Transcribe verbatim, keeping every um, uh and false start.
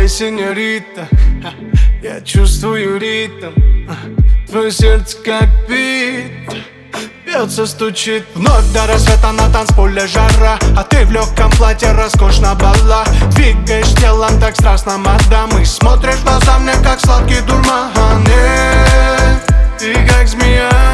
сеньорита, я чувствую ритм, твое сердце как бит, бьется, стучит. Вновь до рассвета на танцполе жара, а ты в легком платье роскошно бала. Двигаешь телом так страстно, мадам, и смотришь в глаза мне, как сладкий дурман. Ты как змея,